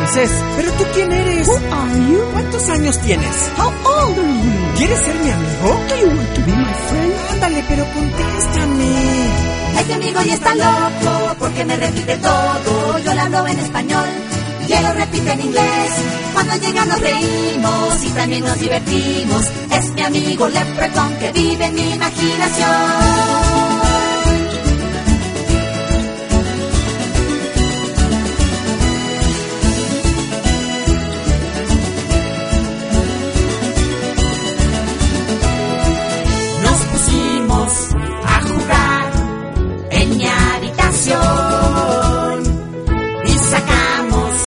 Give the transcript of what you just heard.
Ramsés, ¿pero tú quién eres? Who are you? ¿Cuántos años tienes? How old are you? ¿Quieres ser mi amigo? Do you want to be my friend? Ándale, pero contéstame. Este amigo ya está loco porque me repite todo. Yo le hablo en español y él lo repite en inglés. Cuando llega nos reímos y también nos divertimos. Es mi amigo Leprechaun que vive en mi imaginación.